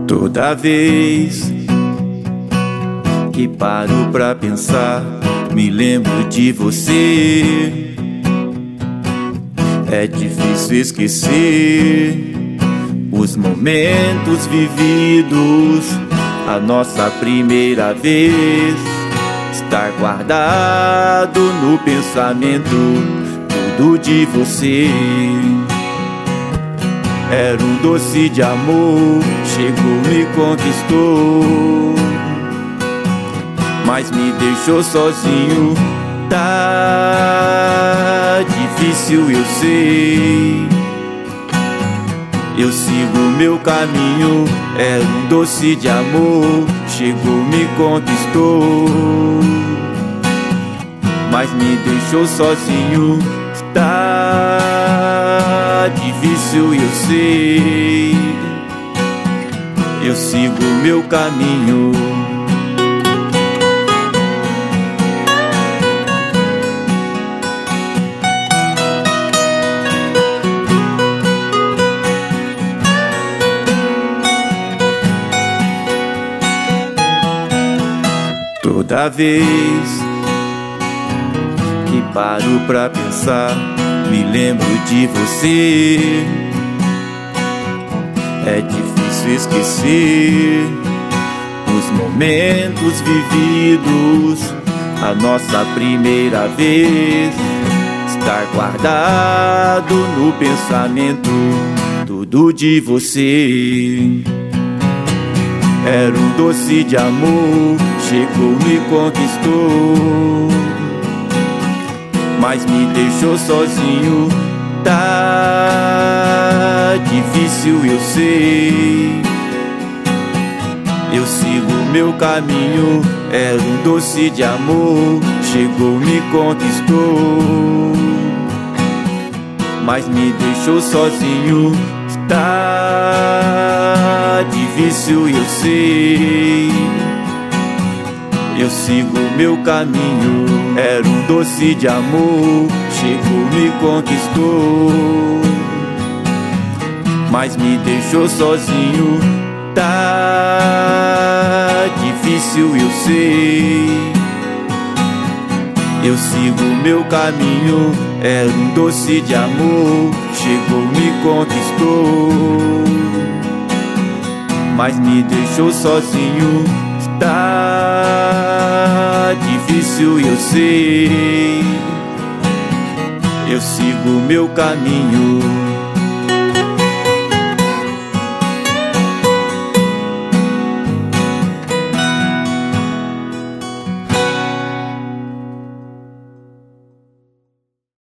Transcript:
Toda vez que paro pra pensar, me lembro de você. É difícil esquecer os momentos vividos, a nossa primeira vez. Estar guardado no pensamento tudo de você. Era um doce de amor, chegou, me conquistou, mas me deixou sozinho. Tá difícil, eu sei. Eu sigo meu caminho. Era um doce de amor, chegou, me conquistou, mas me deixou sozinho. Tá difícil, eu sei. Eu sigo meu caminho. Toda vez que paro pra pensar, me lembro de você. É difícil esquecer os momentos vividos, a nossa primeira vez. Estar guardado no pensamento tudo de você. Era um doce de amor, chegou, me conquistou, mas me deixou sozinho. Tá difícil, eu sei. Eu sigo meu caminho. Era um doce de amor, chegou, me conquistou, mas me deixou sozinho. Tá difícil, eu sei. Eu sigo meu caminho. Era um doce de amor, chegou, me conquistou, mas me deixou sozinho. Tá difícil, eu sei. Eu sigo meu caminho. Era um doce de amor, chegou, me conquistou, mas me deixou sozinho. Tá difícil, eu sei. Eu sigo meu caminho.